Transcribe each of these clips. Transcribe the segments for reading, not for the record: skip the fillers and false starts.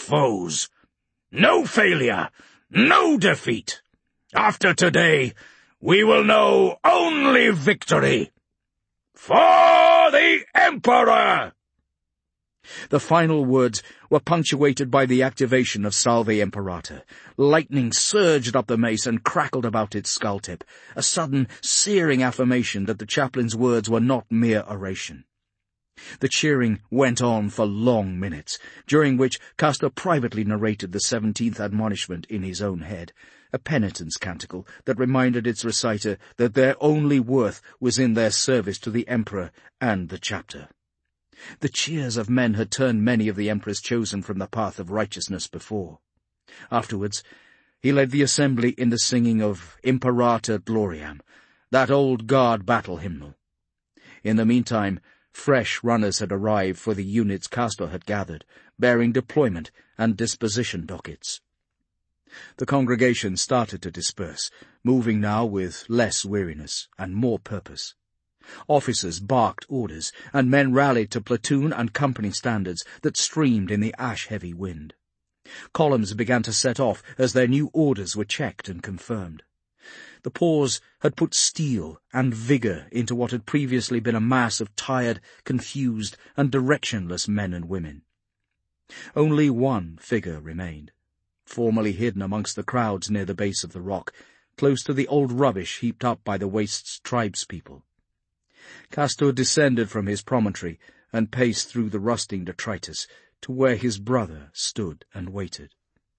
foes. No failure, no defeat. After today, we will know only victory. For the Emperor!" The final words were punctuated by the activation of Salve Imperator. Lightning surged up the mace and crackled about its skull tip, a sudden, searing affirmation that the chaplain's words were not mere oration. The cheering went on for long minutes, during which Castor privately narrated the 17th admonishment in his own head, a penitence canticle that reminded its reciter that their only worth was in their service to the Emperor and the chapter. The cheers of men had turned many of the Emperor's chosen from the path of righteousness before. Afterwards, he led the assembly in the singing of Imperator Gloriam, that old guard battle hymnal. In the meantime, fresh runners had arrived for the units Castor had gathered, bearing deployment and disposition dockets. The congregation started to disperse, moving now with less weariness and more purpose. Officers barked orders, and men rallied to platoon and company standards that streamed in the ash-heavy wind. Columns began to set off as their new orders were checked and confirmed. The pause had put steel and vigour into what had previously been a mass of tired, confused, and directionless men and women. Only one figure remained, formerly hidden amongst the crowds near the base of the rock, close to the old rubbish heaped up by the Wast's tribespeople. Castor descended from his promontory and paced through the rusting detritus to where his brother stood and waited.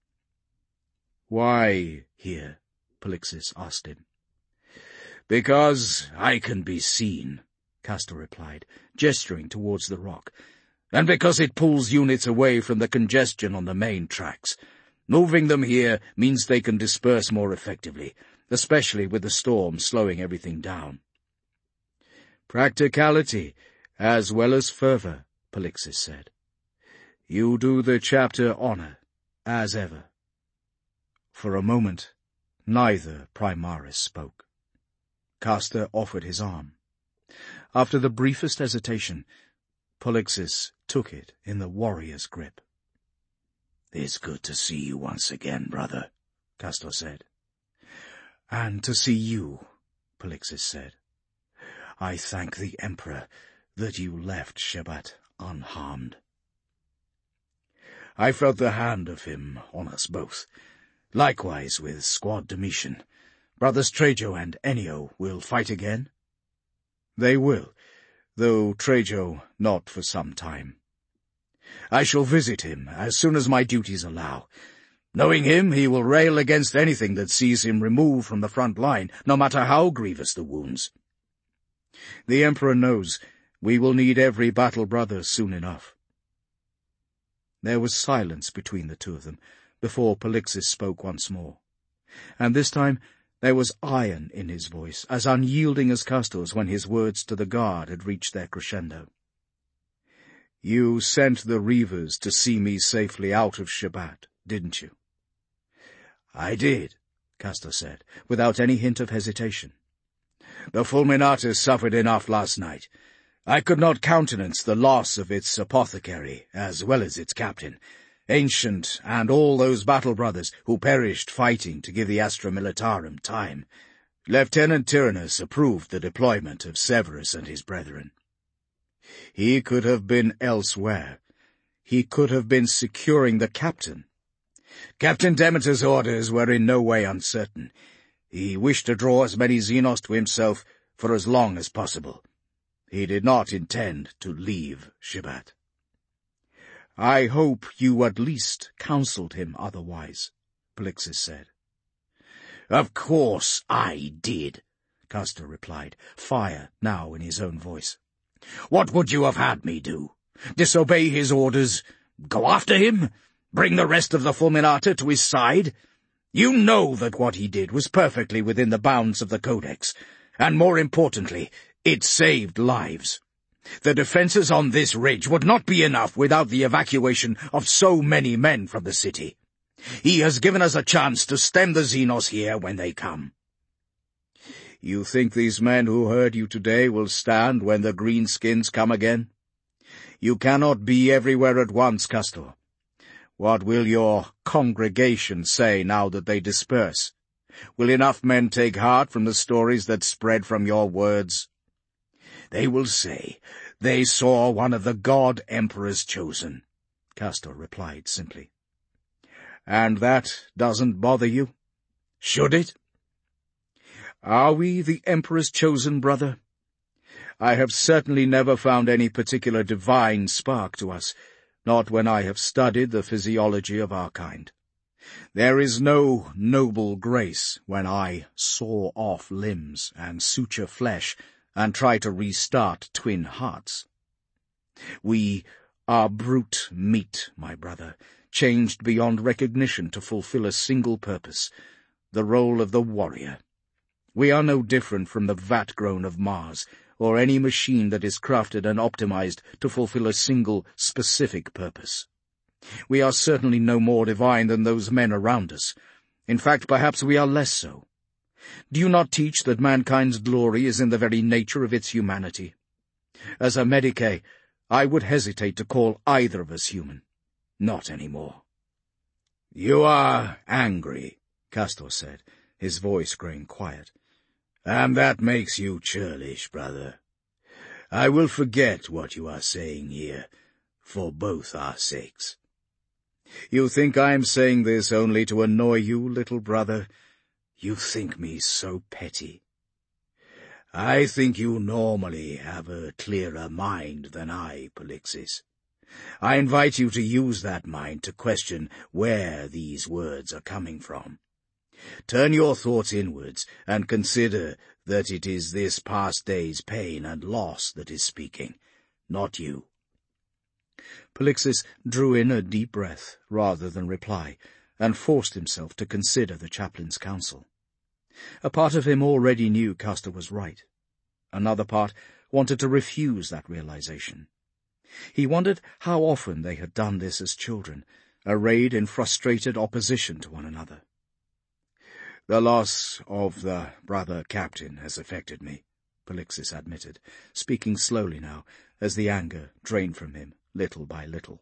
"Why here?" Polixis asked him. "Because I can be seen," Castor replied, gesturing towards the rock, "and because it pulls units away from the congestion on the main tracks. Moving them here means they can disperse more effectively, especially with the storm slowing everything down." "Practicality, as well as fervour," Polixis said. "You do the chapter honour, as ever." For a moment, neither Primaris spoke. Castor offered his arm. After the briefest hesitation, Polixis took it in the warrior's grip. "It's good to see you once again, brother," Castor said. "And to see you," Polixis said. "I thank the Emperor that you left Shebat unharmed." "I felt the hand of him on us both. Likewise with Squad Domitian. Brothers Trajo and Ennio will fight again?" "They will, though Trajo not for some time. I shall visit him as soon as my duties allow. Knowing him, he will rail against anything that sees him removed from the front line, no matter how grievous the wounds. The Emperor knows we will need every battle brother soon enough." There was silence between the two of them before Polixis spoke once more, and this time there was iron in his voice, as unyielding as Castor's when his words to the guard had reached their crescendo. "You sent the Reavers to see me safely out of Shebat, didn't you?" "I did," Castor said, without any hint of hesitation. "The Fulminatus suffered enough last night. I could not countenance the loss of its apothecary, as well as its captain, Ancient, and all those battle brothers who perished fighting to give the Astra Militarum time. Lieutenant Tyrannus approved the deployment of Severus and his brethren. He could have been elsewhere. He could have been securing the captain. Captain Demeter's orders were in no way uncertain. He wished to draw as many Xenos to himself for as long as possible. He did not intend to leave Shebat. "I hope you at least counselled him otherwise," Polixis said. "Of course I did," Castor replied, fire now in his own voice. "What would you have had me do? Disobey his orders? Go after him? Bring the rest of the Fulminator to his side? You know that what he did was perfectly within the bounds of the Codex, and more importantly, it saved lives. The defences on this ridge would not be enough without the evacuation of so many men from the city. He has given us a chance to stem the Xenos here when they come." "You think these men who heard you today will stand when the greenskins come again? You cannot be everywhere at once, Castor. What will your congregation say now that they disperse? Will enough men take heart from the stories that spread from your words? They will say they saw one of the god emperors chosen, Castor replied simply. And that doesn't bother you? Should it? Are we the emperor's chosen, brother? I have certainly never found any particular divine spark to us, not when I have studied the physiology of our kind. There is no noble grace when I saw off limbs and suture flesh and try to restart twin hearts. We are brute meat, my brother, changed beyond recognition to fulfill a single purpose, the role of the warrior. We are no different from the vat-grown of Mars, or any machine that is crafted and optimized to fulfill a single, specific purpose. We are certainly no more divine than those men around us. In fact, perhaps we are less so. Do you not teach that mankind's glory is in the very nature of its humanity? As a Medicae, I would hesitate to call either of us human. Not any more. You are angry, Castor said, his voice growing quiet. And that makes you churlish, brother. I will forget what you are saying here, for both our sakes. You think I am saying this only to annoy you, little brother? You think me so petty. I think you normally have a clearer mind than I, Polixis. I invite you to use that mind to question where these words are coming from. Turn your thoughts inwards and consider that it is this past day's pain and loss that is speaking, not you. Polixis drew in a deep breath rather than reply, and forced himself to consider the chaplain's counsel. A part of him already knew Castor was right. Another part wanted to refuse that realization. He wondered how often they had done this as children, arrayed in frustrated opposition to one another. The loss of the brother captain has affected me, Polixis admitted, speaking slowly now, as the anger drained from him little by little.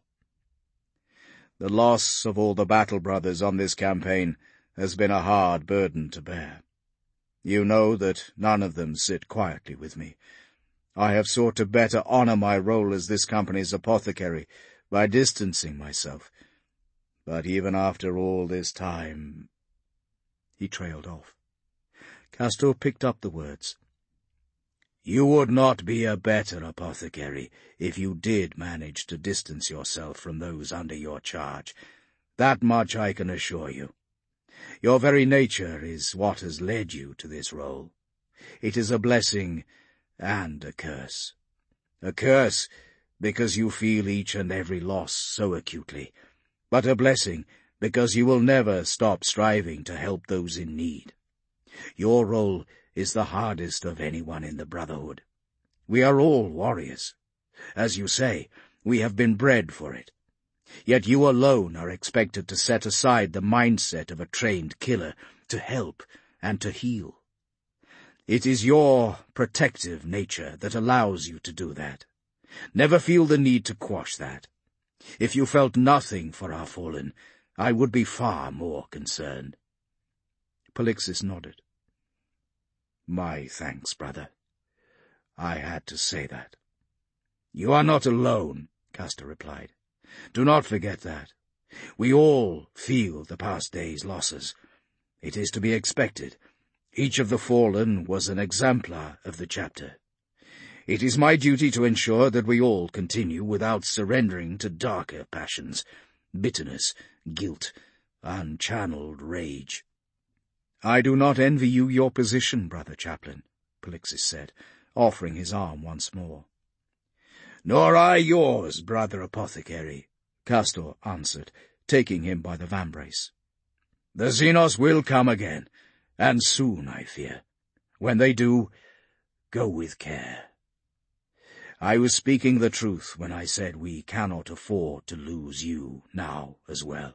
The loss of all the battle brothers on this campaign has been a hard burden to bear. You know that none of them sit quietly with me. I have sought to better honor my role as this company's apothecary by distancing myself. But even after all this time— He trailed off. Castor picked up the words. You would not be a better apothecary if you did manage to distance yourself from those under your charge. That much I can assure you. Your very nature is what has led you to this role. It is a blessing and a curse. A curse because you feel each and every loss so acutely, but a blessing because you will never stop striving to help those in need. Your role is the hardest of anyone in the Brotherhood. We are all warriors. As you say, we have been bred for it. Yet you alone are expected to set aside the mindset of a trained killer to help and to heal. It is your protective nature that allows you to do that. Never feel the need to quash that. If you felt nothing for our fallen, I would be far more concerned. Polixis nodded. My thanks, brother. I had to say that. You are not alone, Castor replied. Do not forget that. We all feel the past day's losses. It is to be expected. Each of the fallen was an exemplar of the chapter. It is my duty to ensure that we all continue without surrendering to darker passions, bitterness, guilt, unchanneled rage. I do not envy you your position, brother chaplain, Polixis said, offering his arm once more. Nor I yours, brother apothecary, Castor answered, taking him by the vambrace. The Xenos will come again, and soon, I fear. When they do, go with care. I was speaking the truth when I said we cannot afford to lose you now as well.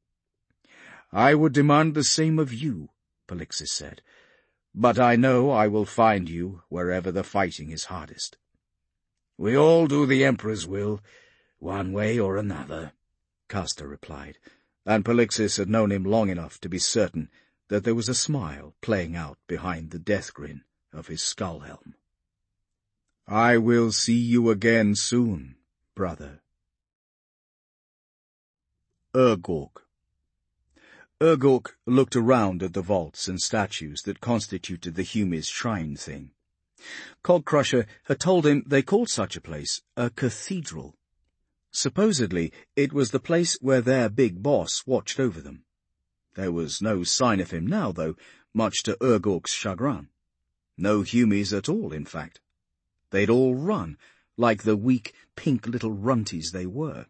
I would demand the same of you, Polixis said, but I know I will find you wherever the fighting is hardest. We all do the Emperor's will, one way or another, Castor replied, and Polixis had known him long enough to be certain that there was a smile playing out behind the death grin of his skull helm. "I will see you again soon, brother." Urgork. Urgork looked around at the vaults and statues that constituted the Humi's shrine thing. Cogcrusher had told him they called such a place a cathedral. Supposedly, it was the place where their big boss watched over them. There was no sign of him now, though, much to Urgork's chagrin. No Humis at all, in fact. They'd all run, like the weak, pink little runties they were.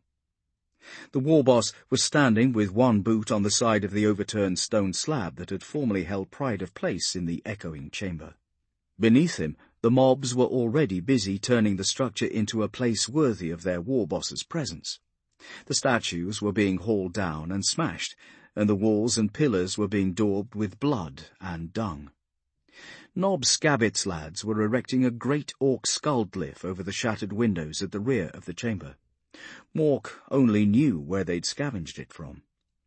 The war boss was standing with one boot on the side of the overturned stone slab that had formerly held pride of place in the echoing chamber. Beneath him, the mobs were already busy turning the structure into a place worthy of their war boss's presence. The statues were being hauled down and smashed, and the walls and pillars were being daubed with blood and dung. Nob Scabbit's lads were erecting a great orc skull glyph over the shattered windows at the rear of the chamber. Mork only knew where they'd scavenged it from.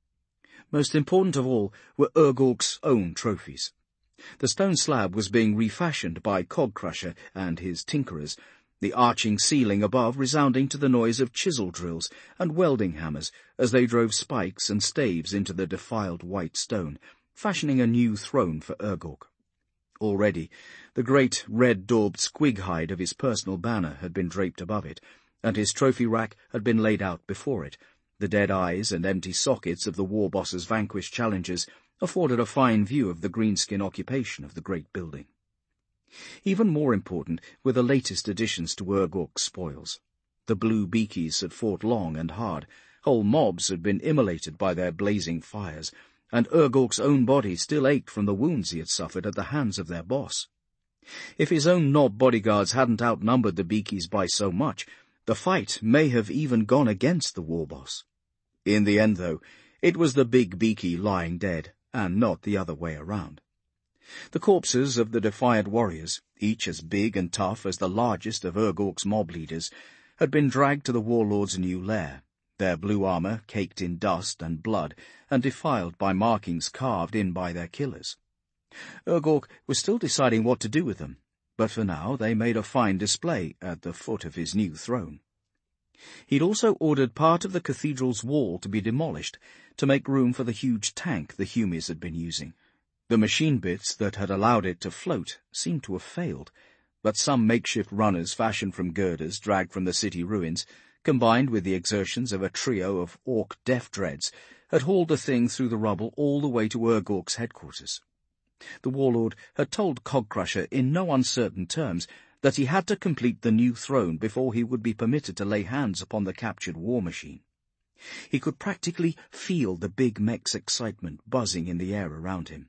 Most important of all were Urgork's own trophies. The stone slab was being refashioned by Cogcrusher and his tinkerers, the arching ceiling above resounding to the noise of chisel drills and welding hammers as they drove spikes and staves into the defiled white stone, fashioning a new throne for Urgork. Already, the great red-daubed squig hide of his personal banner had been draped above it, and his trophy rack had been laid out before it. The dead eyes and empty sockets of the war boss's vanquished challengers afforded a fine view of the greenskin occupation of the great building. Even more important were the latest additions to Urgork's spoils. The blue beakies had fought long and hard, whole mobs had been immolated by their blazing fires, and Urgork's own body still ached from the wounds he had suffered at the hands of their boss. If his own Nob bodyguards hadn't outnumbered the beakies by so much, the fight may have even gone against the war boss. In the end, though, it was the big beaky lying dead, and not the other way around. The corpses of the defiant warriors, each as big and tough as the largest of Urgork's mob leaders, had been dragged to the warlord's new lair, their blue armor caked in dust and blood and defiled by markings carved in by their killers. Urgork was still deciding what to do with them, but for now they made a fine display at the foot of his new throne. He'd also ordered part of the cathedral's wall to be demolished to make room for the huge tank the Humis had been using. The machine bits that had allowed it to float seemed to have failed, but some makeshift runners fashioned from girders dragged from the city ruins, combined with the exertions of a trio of orc death dreads, had hauled the thing through the rubble all the way to Urgork's headquarters. The warlord had told Cogcrusher in no uncertain terms that he had to complete the new throne before he would be permitted to lay hands upon the captured war machine. He could practically feel the big mech's excitement buzzing in the air around him.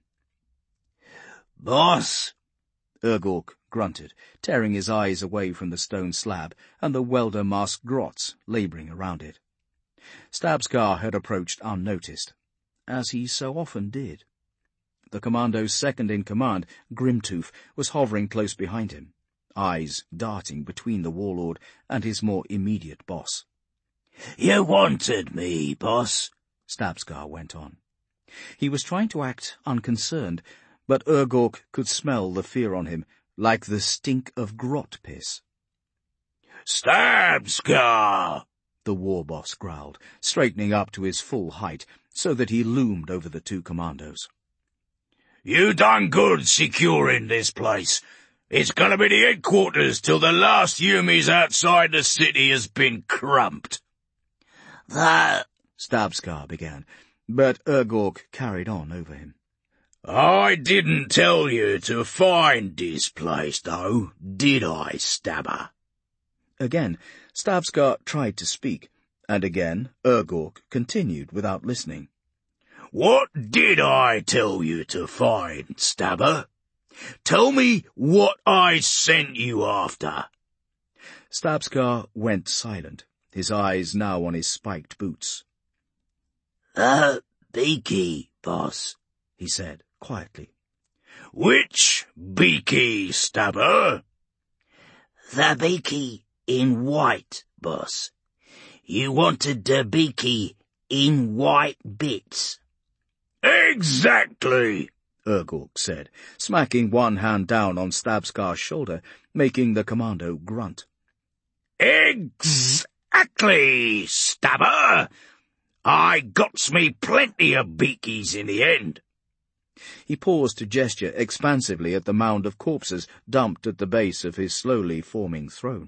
"Boss," Urgork grunted, tearing his eyes away from the stone slab and the welder-masked grots labouring around it. Stabskar had approached unnoticed, as he so often did. The commando's second-in-command, Grimtooth, was hovering close behind him, eyes darting between the warlord and his more immediate boss. "You wanted me, boss," Stabskar went on. He was trying to act unconcerned, but Urgork could smell the fear on him, like the stink of grot piss. "Stabskar!" the war boss growled, straightening up to his full height, so that he loomed over the two commandos. "You done good securing this place. It's gonna be the headquarters till the last Humis outside the city has been crumped." "That," Stabskar began, but Urgork carried on over him. "I didn't tell you to find this place, though, did I, Stabber?" Again, Stabskar tried to speak, and again Urgork continued without listening. "What did I tell you to find, Stabber? Tell me what I sent you after." Stabskar went silent, his eyes now on his spiked boots. "Beaky, boss," he said quietly. "Which beaky, Stabber?" "The beaky in white, boss. You wanted the beaky in white bits. Exactly, Urgork said, smacking one hand down on Stabskar's shoulder, making the commando grunt. Exactly, Stabber. I got me plenty of beakies in the end. He paused to gesture expansively at the mound of corpses dumped at the base of his slowly forming throne.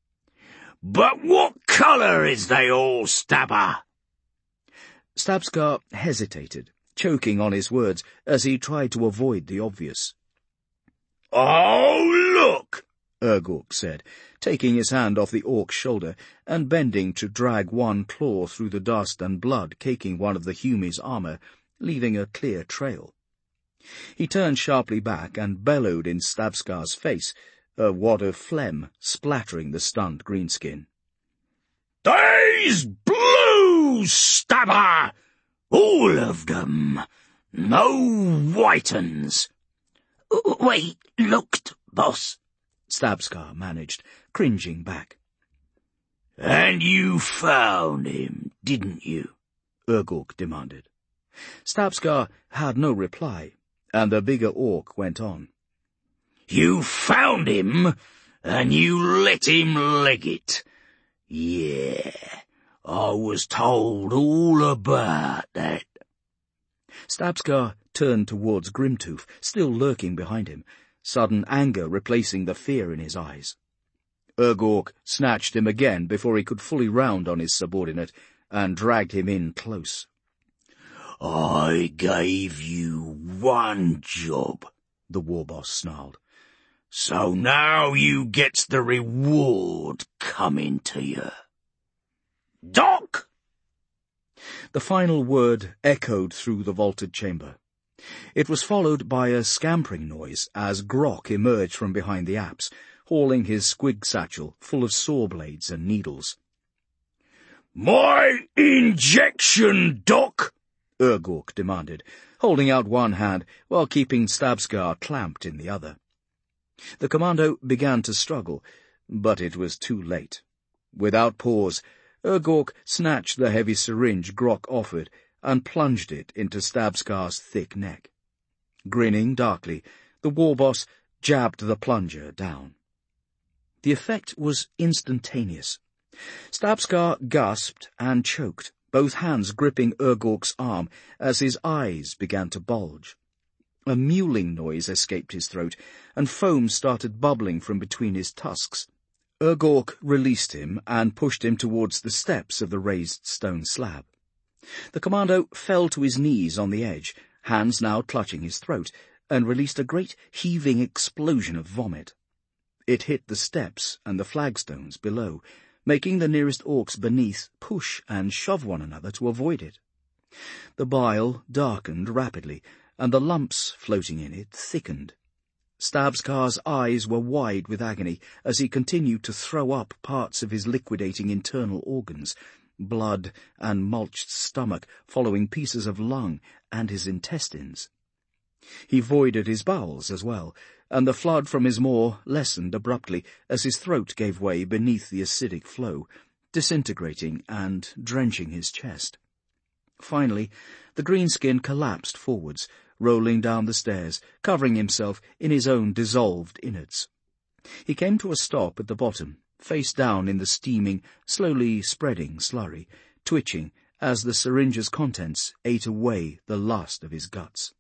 But what colour is they all, Stabber? Stabskar hesitated, choking on his words as he tried to avoid the obvious. Oh, look! Urgork said, taking his hand off the orc's shoulder and bending to drag one claw through the dust and blood caking one of the Humi's armour, leaving a clear trail. He turned sharply back and bellowed in Stabskar's face, a wad of phlegm splattering the stunned greenskin. They's blue, Stabber! All of them! No white uns! We looked, boss, Stabskar managed, cringing back. And you found him, didn't you? Urgork demanded. Stabskar had no reply, and the bigger orc went on. You found him, and you let him leg it. Yeah, I was told all about that. Stabskar turned towards Grimtooth, still lurking behind him, sudden anger replacing the fear in his eyes. Urgork snatched him again before he could fully round on his subordinate, and dragged him in close. I gave you one job, the warboss snarled. So now you gets the reward coming to you. Doc! The final word echoed through the vaulted chamber. It was followed by a scampering noise as Grok emerged from behind the apse, hauling his squig satchel full of saw blades and needles. My injection, Doc! Urgork demanded, holding out one hand while keeping Stabskar clamped in the other. The commando began to struggle, but it was too late. Without pause, Urgork snatched the heavy syringe Grok offered and plunged it into Stabskar's thick neck. Grinning darkly, the warboss jabbed the plunger down. The effect was instantaneous. Stabskar gasped and choked, both hands gripping Urgork's arm as his eyes began to bulge. A mewling noise escaped his throat, and foam started bubbling from between his tusks. Urgork released him and pushed him towards the steps of the raised stone slab. The commando fell to his knees on the edge, hands now clutching his throat, and released a great heaving explosion of vomit. It hit the steps and the flagstones below, making the nearest orcs beneath push and shove one another to avoid it. The bile darkened rapidly, and the lumps floating in it thickened. Stabskar's eyes were wide with agony as he continued to throw up parts of his liquidating internal organs, blood and mulched stomach following pieces of lung and his intestines. He voided his bowels as well, and the flood from his maw lessened abruptly as his throat gave way beneath the acidic flow, disintegrating and drenching his chest. Finally, the greenskin collapsed forwards, rolling down the stairs, covering himself in his own dissolved innards. He came to a stop at the bottom, face down in the steaming, slowly spreading slurry, twitching as the syringe's contents ate away the last of his guts.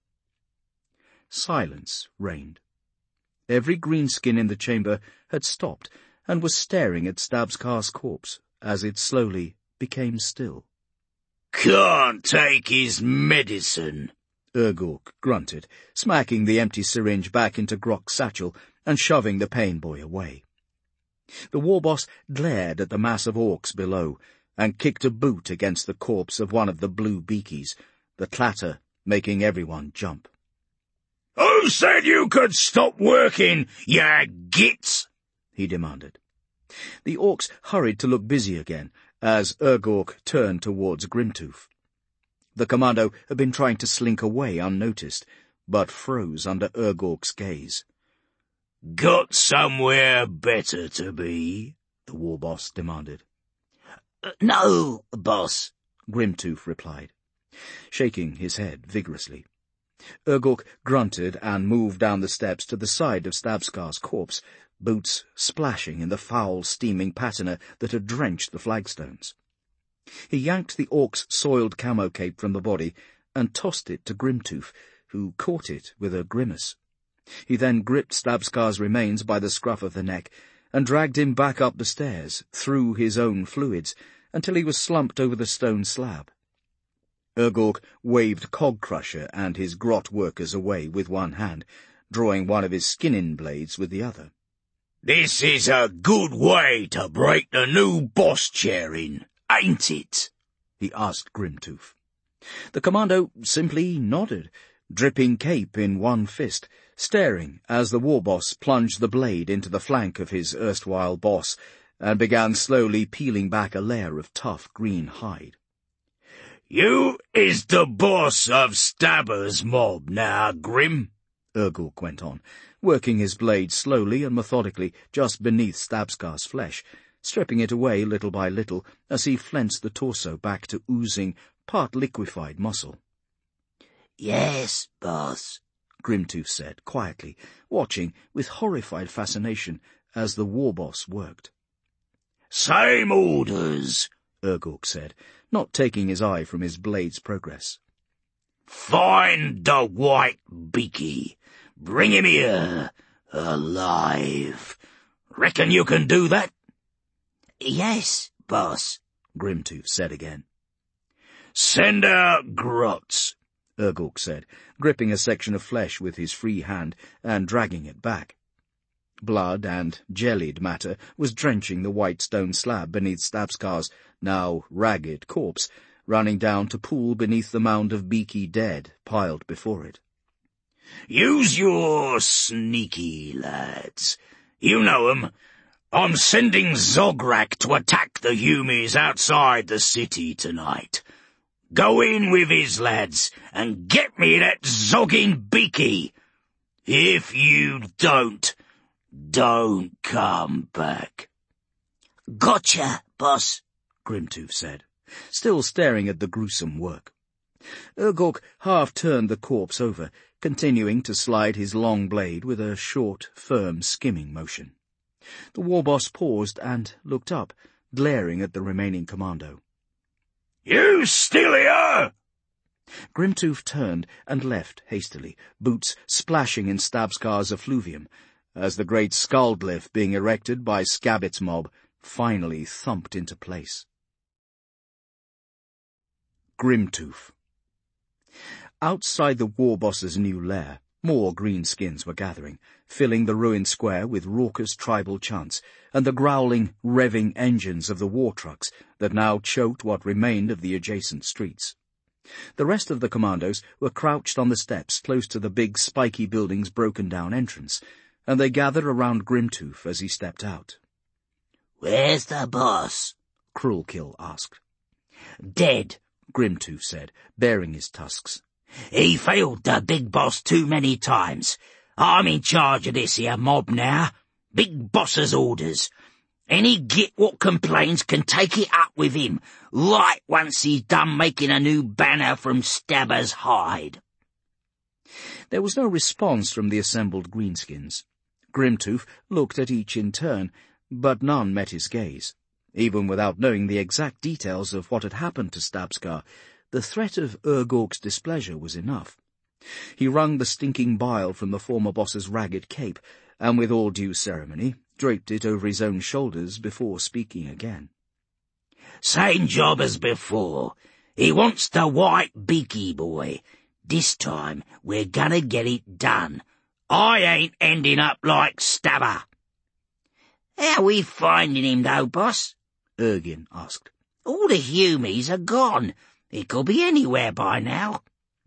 Silence reigned. Every greenskin in the chamber had stopped and was staring at Stabskar's corpse as it slowly became still. Can't take his medicine, Urgork grunted, smacking the empty syringe back into Grok's satchel and shoving the pain boy away. The warboss glared at the mass of orcs below and kicked a boot against the corpse of one of the blue beakies, the clatter making everyone jump. Who said you could stop working, ya gits? He demanded. The orcs hurried to look busy again as Urgork turned towards Grimtooth. The commando had been trying to slink away unnoticed, but froze under Urgork's gaze. Got somewhere better to be? The warboss demanded. No, boss, Grimtooth replied, shaking his head vigorously. Urgok grunted and moved down the steps to the side of Stabskar's corpse, boots splashing in the foul, steaming patina that had drenched the flagstones. He yanked the orc's soiled camo cape from the body and tossed it to Grimtooth, who caught it with a grimace. He then gripped Stabskar's remains by the scruff of the neck and dragged him back up the stairs, through his own fluids, until he was slumped over the stone slab. Urgok waved Cog-Crusher and his grot workers away with one hand, drawing one of his skinning blades with the other. "This is a good way to break the new boss chair in, ain't it?" he asked Grimtooth. The commando simply nodded, dripping cape in one fist, staring as the war boss plunged the blade into the flank of his erstwhile boss and began slowly peeling back a layer of tough green hide. "You is the boss of Stabber's mob now, Grim," Urgok went on, working his blade slowly and methodically just beneath Stabskar's flesh, stripping it away little by little as he flensed the torso back to oozing, part-liquefied muscle. "Yes, boss," Grimtooth said quietly, watching with horrified fascination as the war boss worked. "Same orders," Urgok said, not taking his eye from his blade's progress. "Find the white beaky. Bring him here, alive. Reckon you can do that?" "Yes, boss," Grimtooth said again. "Send out Grots," Urgok said, gripping a section of flesh with his free hand and dragging it back. Blood and jellied matter was drenching the white stone slab beneath Stabskar's now ragged corpse, running down to pool beneath the mound of beaky dead piled before it. "Use your sneaky lads. You know 'em. I'm sending Zograk to attack the Humies outside the city tonight. Go in with his lads and get me that zogging beaky. If you don't come back." "Gotcha, boss," Grimtooth said, still staring at the gruesome work. Urgok half-turned the corpse over, continuing to slide his long blade with a short, firm skimming motion. The war boss paused and looked up, glaring at the remaining commando. "You still here?" Grimtooth turned and left hastily, boots splashing in Stabskar's effluvium, as the great skull glyph being erected by Scabbit's mob finally thumped into place. Grimtooth. Outside the war boss's new lair, more greenskins were gathering, filling the ruined square with raucous tribal chants and the growling, revving engines of the war trucks that now choked what remained of the adjacent streets. The rest of the commandos were crouched on the steps close to the big spiky building's broken-down entrance, and they gathered around Grimtooth as he stepped out. "Where's the boss?" Cruelkill asked. "Dead," Grimtooth said, baring his tusks. "He failed the big boss too many times. I'm in charge of this here mob now. Big boss's orders. Any git what complains can take it up with him, right once he's done making a new banner from Stabber's hide." There was no response from the assembled greenskins. Grimtooth looked at each in turn, but none met his gaze. Even without knowing the exact details of what had happened to Stabskar, the threat of Urgok's displeasure was enough. He wrung the stinking bile from the former boss's ragged cape, and with all due ceremony draped it over his own shoulders before speaking again. "Same job as before. He wants the white beaky boy. This time we're gonna get it done. I ain't ending up like Stabber." "How we finding him, though, boss?" Ergin asked. "All the Humies are gone. He could be anywhere by now."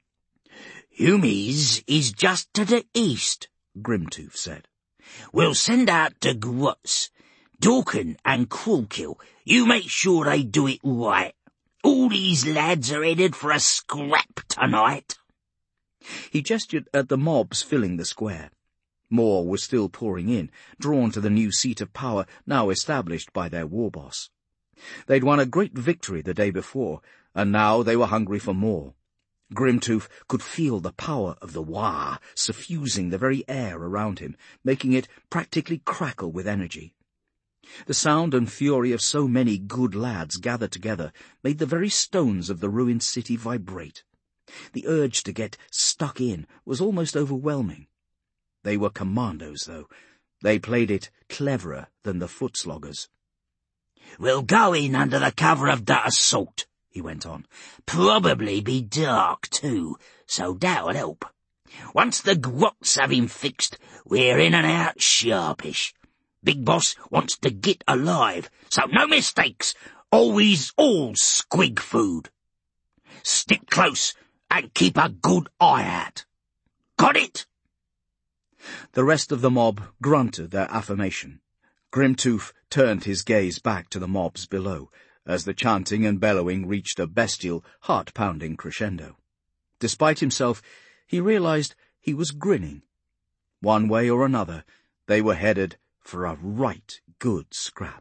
"Humies is just to the east," Grimtooth said. "We'll send out the Grots. Dorkin and Cruelkill, you make sure they do it right. All these lads are headed for a scrap tonight." He gestured at the mobs filling the square. More were still pouring in, drawn to the new seat of power now established by their war boss. They'd won a great victory the day before, and now they were hungry for more. Grimtooth could feel the power of the Waa suffusing the very air around him, making it practically crackle with energy. The sound and fury of so many good lads gathered together made the very stones of the ruined city vibrate. The urge to get stuck in was almost overwhelming. They were commandos, though. They played it cleverer than the foot-sloggers. "We'll go in under the cover of that assault," he went on. "Probably be dark, too, so that'll help. Once the grots have him fixed, we're in and out sharpish. Big Boss wants to get alive, so no mistakes. Always all squig food. Stick close and keep a good eye out. Got it?" The rest of the mob grunted their affirmation. Grimtooth turned his gaze back to the mobs below, as the chanting and bellowing reached a bestial, heart-pounding crescendo. Despite himself, he realized he was grinning. One way or another, they were headed for a right good scrap.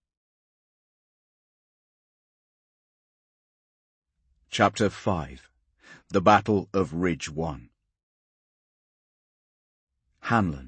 Chapter 5. The Battle of Ridge 1. Hanlon.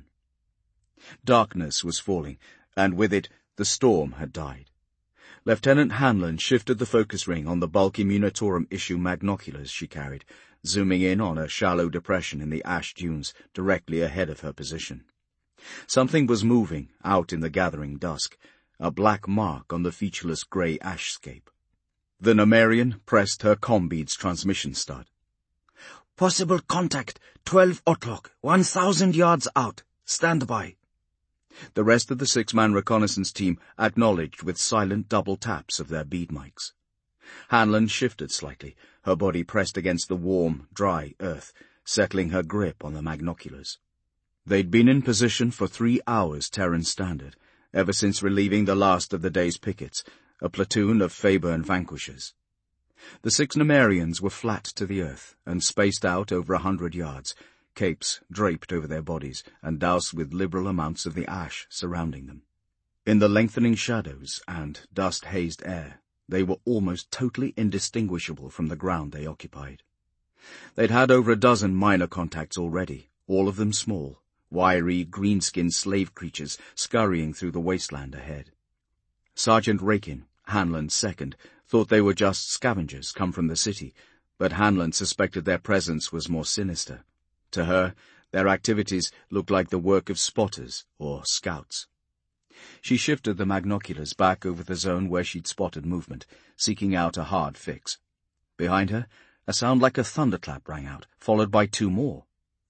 Darkness was falling, and with it the storm had died. Lieutenant Hanlon shifted the focus ring on the bulky Munitorum issue magnoculars she carried, zooming in on a shallow depression in the ash dunes directly ahead of her position. Something was moving out in the gathering dusk, a black mark on the featureless grey ashscape. The Nemerian pressed her combead's transmission stud. "Possible contact, 12 o'clock, 1,000 yards out. Stand by." The rest of the six-man reconnaissance team acknowledged with silent double taps of their bead mics. Hanlon shifted slightly, her body pressed against the warm, dry earth, settling her grip on the magnoculars. They'd been in position for 3 hours Terran Standard, ever since relieving the last of the day's pickets, a platoon of Faburn vanquishers. The 6 Nemerians were flat to the earth and spaced out over 100 yards, capes draped over their bodies and doused with liberal amounts of the ash surrounding them. In the lengthening shadows and dust-hazed air, they were almost totally indistinguishable from the ground they occupied. They'd had over a dozen minor contacts already, all of them small, wiry, green-skinned slave creatures scurrying through the wasteland ahead. Sergeant Rakin, Hanlon's second, thought they were just scavengers come from the city, but Hanlon suspected their presence was more sinister. To her, their activities looked like the work of spotters or scouts. She shifted the magnoculars back over the zone where she'd spotted movement, seeking out a hard fix. Behind her, a sound like a thunderclap rang out, followed by 2 more.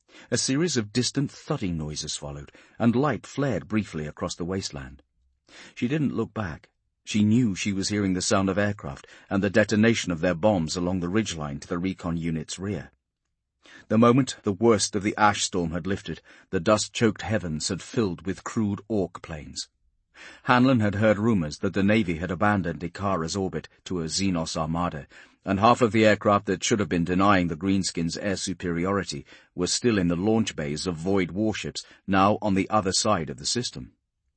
A series of distant thudding noises followed, and light flared briefly across the wasteland. She didn't look back. She knew she was hearing the sound of aircraft and the detonation of their bombs along the ridgeline to the recon unit's rear. The moment the worst of the ash storm had lifted, the dust-choked heavens had filled with crude Orc planes. Hanlon had heard rumors that the Navy had abandoned Ikara's orbit to a Xenos armada, and half of the aircraft that should have been denying the Greenskins air superiority were still in the launch bays of Void warships, now on the other side of the system.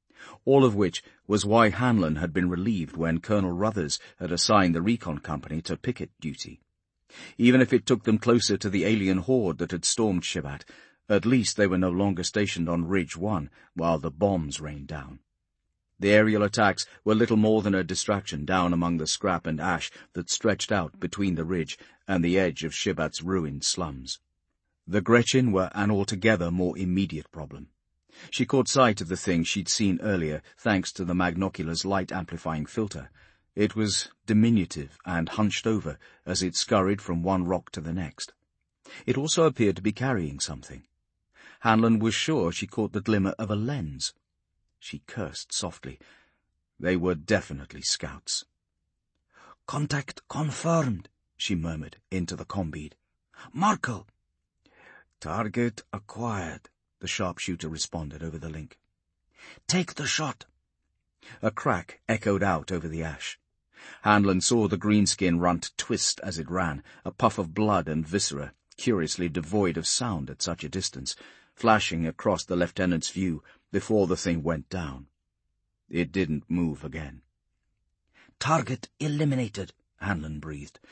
All of which was why Hanlon had been relieved when Colonel Ruthers had assigned the recon company to picket duty. Even if it took them closer to the alien horde that had stormed Shibat, at least they were no longer stationed on Ridge 1 while the bombs rained down. The aerial attacks were little more than a distraction down among the scrap and ash that stretched out between the ridge and the edge of Shibat's ruined slums. The Gretchen were an altogether more immediate problem. She caught sight of the thing she'd seen earlier thanks to the magnocular's light-amplifying filter. It was diminutive and hunched over as it scurried from one rock to the next. It also appeared to be carrying something. Hanlon was sure she caught the glimmer of a lens. She cursed softly. They were definitely scouts. "Contact confirmed," she murmured into the combead. "Markel." "Target acquired," the sharpshooter responded over the link. "Take the shot." A crack echoed out over the ash. Hanlon saw the greenskin runt twist as it ran, a puff of blood and viscera, curiously devoid of sound at such a distance, flashing across the lieutenant's view before the thing went down. It didn't move again. "Target eliminated," Hanlon breathed.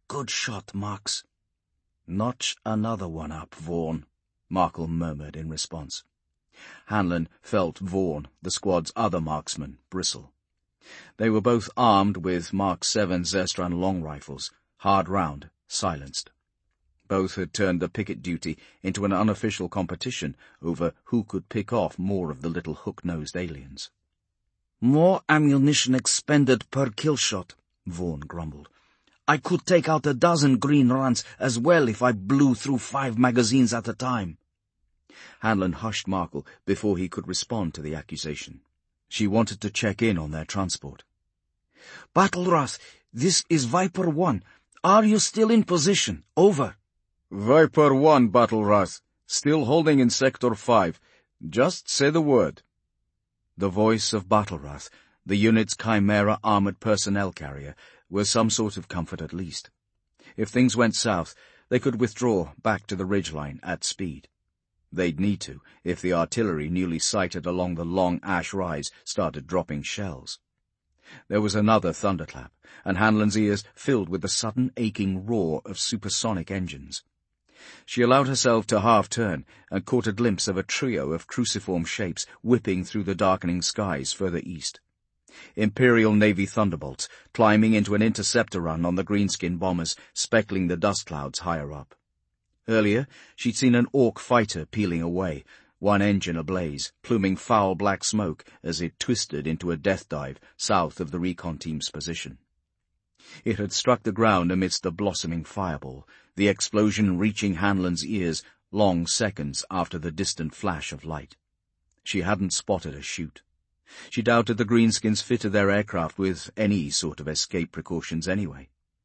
Good shot, Marks. Notch another one up, Vaughan, Markle murmured in response. Hanlon felt Vaughan, the squad's other marksman, bristle. They were both armed with Mark 7 Zestran long rifles, hard round, silenced. Both had turned the picket duty into an unofficial competition over who could pick off more of the little hook-nosed aliens. More ammunition expended per kill shot, Vaughan grumbled. I could take out a dozen green runs as well if I blew through 5 magazines at a time. Hanlon hushed Markle before he could respond to the accusation. She wanted to check in on their transport. Battlewrath, this is Viper 1. Are you still in position? Over. Viper 1, Battlewrath. Still holding in Sector 5. Just say the word. The voice of Battlewrath, the unit's Chimera armored personnel carrier, was some sort of comfort at least. If things went south, they could withdraw back to the ridgeline at speed. They'd need to if the artillery newly sighted along the long ash rise started dropping shells. There was another thunderclap, and Hanlon's ears filled with the sudden aching roar of supersonic engines. She allowed herself to half-turn and caught a glimpse of a trio of cruciform shapes whipping through the darkening skies further east. Imperial Navy Thunderbolts, climbing into an interceptor run on the greenskin bombers, speckling the dust clouds higher up. Earlier, she'd seen an Orc fighter peeling away, one engine ablaze, pluming foul black smoke as it twisted into a death dive south of the recon team's position. It had struck the ground amidst the blossoming fireball, the explosion reaching Hanlon's ears long seconds after the distant flash of light. She hadn't spotted a shoot. She doubted the greenskins fitted their aircraft with any sort of escape precautions anyway.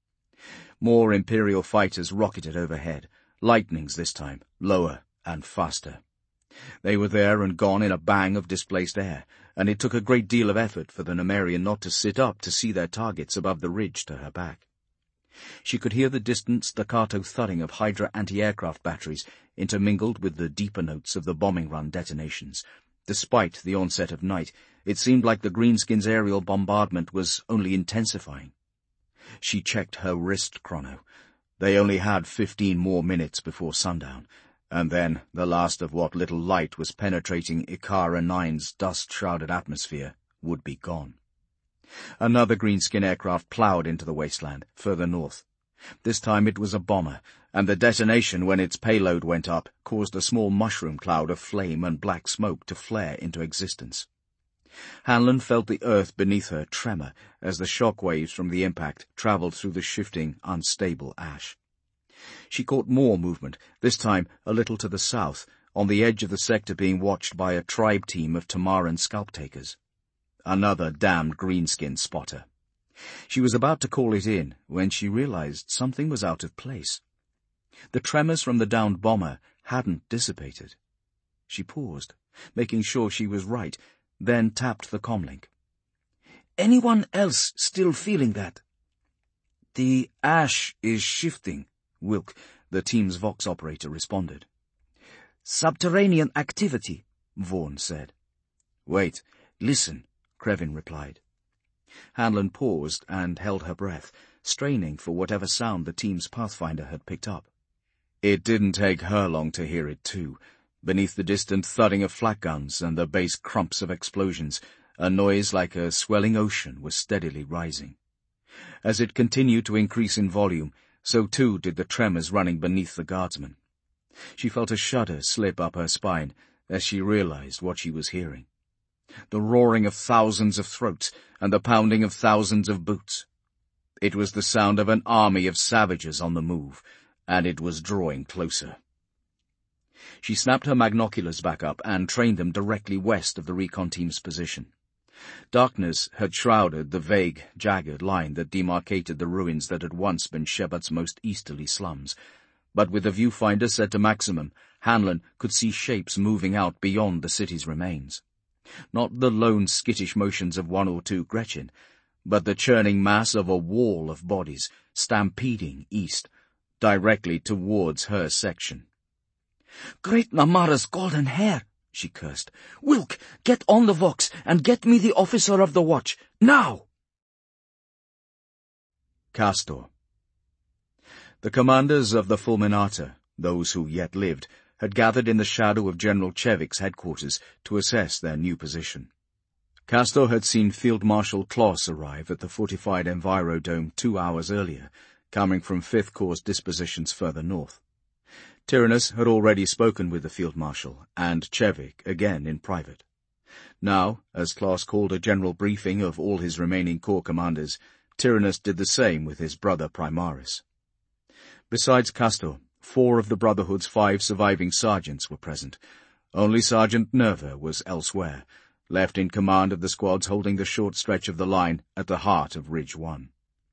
More Imperial fighters rocketed overhead, lightnings this time, lower and faster. They were there and gone in a bang of displaced air, and it took a great deal of effort for the Numerian not to sit up to see their targets above the ridge to her back. She could hear the distant staccato thudding of Hydra anti-aircraft batteries intermingled with the deeper notes of the bombing run detonations. Despite the onset of night, it seemed like the greenskins' aerial bombardment was only intensifying. She checked her wrist chrono. They only had 15 more minutes before sundown, and then the last of what little light was penetrating Ikara 9's dust-shrouded atmosphere would be gone. Another greenskin aircraft ploughed into the wasteland, further north. This time it was a bomber, and the detonation when its payload went up caused a small mushroom cloud of flame and black smoke to flare into existence. Hanlon felt the earth beneath her tremor as the shock waves from the impact travelled through the shifting, unstable ash. She caught more movement, this time a little to the south, on the edge of the sector being watched by a tribe team of Tamaran scalp-takers. Another damned greenskin spotter. She was about to call it in when she realized something was out of place. The tremors from the downed bomber hadn't dissipated. She paused, making sure she was right, then tapped the comlink. Anyone else still feeling that? The ash is shifting, Wilk, the team's Vox operator, responded. Subterranean activity, Vaughan said. Wait, listen, Krevin replied. Hanlon paused and held her breath, straining for whatever sound the team's Pathfinder had picked up. It didn't take her long to hear it too. Beneath the distant thudding of flak guns and the bass crumps of explosions, a noise like a swelling ocean was steadily rising. As it continued to increase in volume, so too did the tremors running beneath the guardsmen. She felt a shudder slip up her spine as she realized what she was hearing. The roaring of thousands of throats and the pounding of thousands of boots. It was the sound of an army of savages on the move, and it was drawing closer. She snapped her magnoculars back up and trained them directly west of the recon team's position. Darkness had shrouded the vague, jagged line that demarcated the ruins that had once been Shebat's most easterly slums, but with the viewfinder set to maximum, Hanlon could see shapes moving out beyond the city's remains. Not the lone skittish motions of one or two Gretchen, but the churning mass of a wall of bodies stampeding east, directly towards her section. Great Namara's golden hair, she cursed. Wilk, get on the Vox and get me the officer of the watch, now! Castor. The commanders of the Fulminata, those who yet lived, had gathered in the shadow of General Chevik's headquarters to assess their new position. Castor had seen Field Marshal Kloss arrive at the fortified Envirodome 2 hours earlier, coming from 5th Corps dispositions further north. Tyrannus had already spoken with the Field Marshal, and Chevik again in private. Now, as Kloss called a general briefing of all his remaining corps commanders, Tyrannus did the same with his brother Primaris. Besides Castor, 4 of the Brotherhood's 5 surviving sergeants were present. Only Sergeant Nerva was elsewhere, left in command of the squads holding the short stretch of the line at the heart of Ridge 1.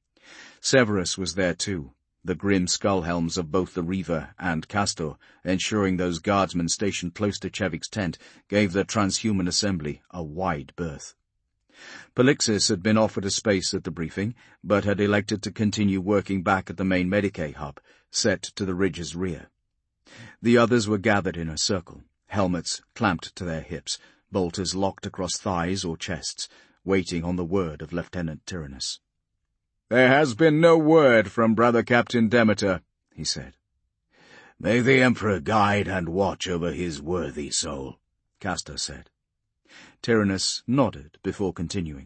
Severus was there too, the grim skull-helms of both the Reaver and Castor, ensuring those guardsmen stationed close to Chevik's tent gave the transhuman assembly a wide berth. Polixis had been offered a space at the briefing, but had elected to continue working back at the main Medicae hub, set to the ridge's rear. The others were gathered in a circle, helmets clamped to their hips, bolters locked across thighs or chests, waiting on the word of Lieutenant Tyrannus. "There has been no word from Brother Captain Demeter," he said. "May the Emperor guide and watch over his worthy soul," Castor said. Tyrannus nodded before continuing.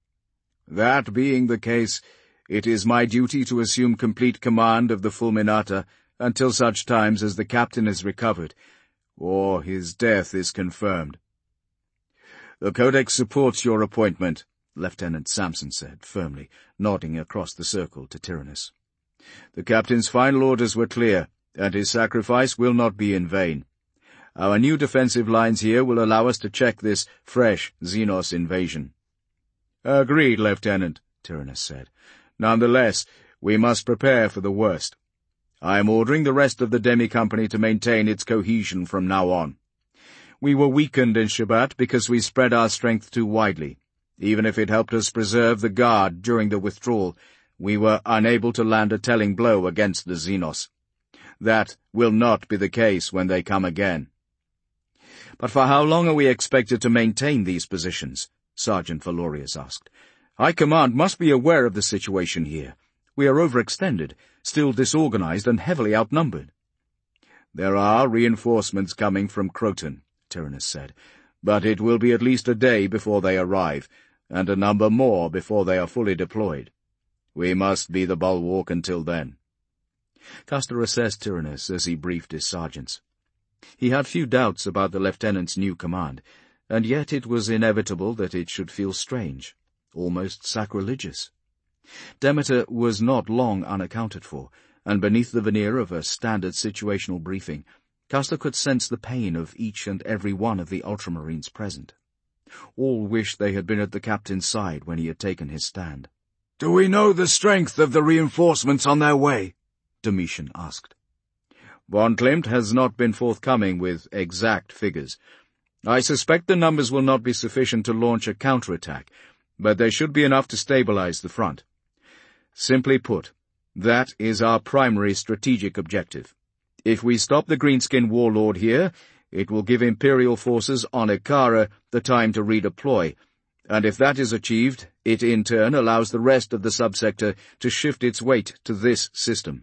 "That being the case, it is my duty to assume complete command of the Fulminata until such times as the captain is recovered, or his death is confirmed." "The Codex supports your appointment," Lieutenant Sampson said, firmly, nodding across the circle to Tyrannus. "The captain's final orders were clear, and his sacrifice will not be in vain. Our new defensive lines here will allow us to check this fresh Xenos invasion." "Agreed, Lieutenant," Tyrannus said. "Nonetheless, we must prepare for the worst. I am ordering the rest of the Demi-Company to maintain its cohesion from now on. We were weakened in Shabbat because we spread our strength too widely. Even if it helped us preserve the guard during the withdrawal, we were unable to land a telling blow against the Xenos. That will not be the case when they come again." "But for how long are we expected to maintain these positions?" Sergeant Valorius asked. "High Command must be aware of the situation here. We are overextended, still disorganized and heavily outnumbered." "There are reinforcements coming from Croton," Tyrannus said, "but it will be at least a day before they arrive, and a number more before they are fully deployed. We must be the bulwark until then." Castor assessed Tyrannus as he briefed his sergeants. He had few doubts about the lieutenant's new command, and yet it was inevitable that it should feel strange, almost sacrilegious. Demeter was not long unaccounted for, and beneath the veneer of a standard situational briefing, Castor could sense the pain of each and every one of the ultramarines present. All wished they had been at the captain's side when he had taken his stand. "Do we know the strength of the reinforcements on their way?" Domitian asked. Von Klimt has not been forthcoming with exact figures. I suspect the numbers will not be sufficient to launch a counterattack, but they should be enough to stabilize the front. Simply put, that is our primary strategic objective. If we stop the Greenskin warlord here, it will give Imperial forces on Ikara the time to redeploy, and if that is achieved, it in turn allows the rest of the subsector to shift its weight to this system.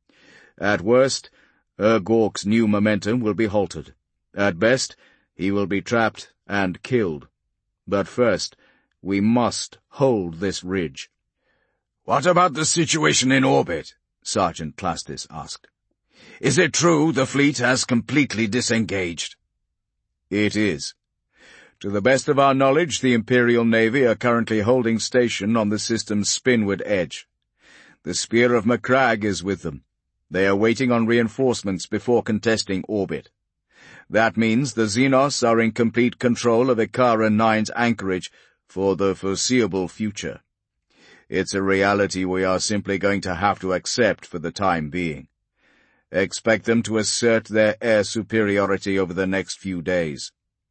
At worst, Gork's new momentum will be halted. At best, he will be trapped and killed. But first, we must hold this ridge." "What about the situation in orbit?" Sergeant Clastis asked. "Is it true the fleet has completely disengaged?" "It is. To the best of our knowledge, the Imperial Navy are currently holding station on the system's spinward edge. The Spear of Macragge is with them. They are waiting on reinforcements before contesting orbit. That means the Xenos are in complete control of Ikara 9's anchorage for the foreseeable future. It's a reality we are simply going to have to accept for the time being. Expect them to assert their air superiority over the next few days."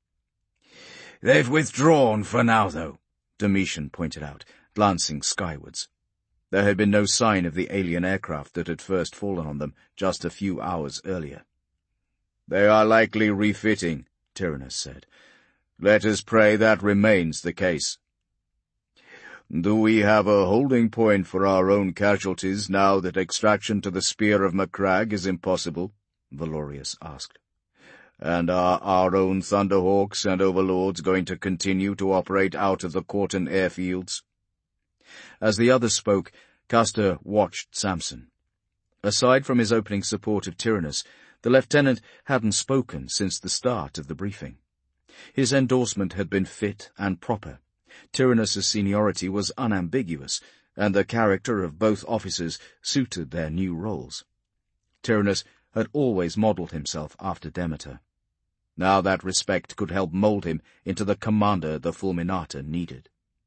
"They've withdrawn for now, though," Domitian pointed out, glancing skywards. There had been no sign of the alien aircraft that had first fallen on them just a few hours earlier. "They are likely refitting," Tyrannus said. "Let us pray that remains the case." Do we have a holding point for our own casualties now that extraction to the Spear of Macragge is impossible? Valorius asked. And are our own Thunderhawks and Overlords going to continue to operate out of the Quarton airfields? As the others spoke, Castor watched Samson. Aside from his opening support of Tyrannus, the lieutenant hadn't spoken since the start of the briefing. His endorsement had been fit and proper. Tyrannus's seniority was unambiguous, and the character of both officers suited their new roles. Tyrannus had always modelled himself after Demeter. Now that respect could help mould him into the commander the Fulminata needed.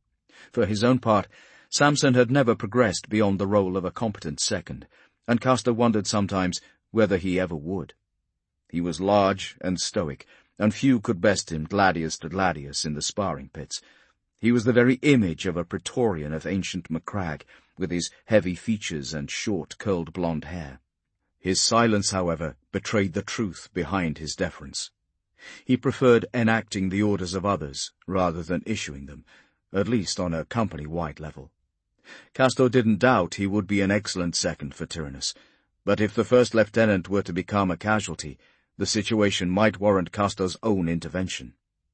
For his own part, Samson had never progressed beyond the role of a competent second, and Castor wondered sometimes whether he ever would. He was large and stoic, and few could best him gladius to gladius in the sparring pits. He was the very image of a Praetorian of ancient Macragge, with his heavy features and short, curled blonde hair. His silence, however, betrayed the truth behind his deference. He preferred enacting the orders of others rather than issuing them, at least on a company-wide level. Castor didn't doubt he would be an excellent second for Tyrannus, but if the first lieutenant were to become a casualty, the situation might warrant Castor's own intervention.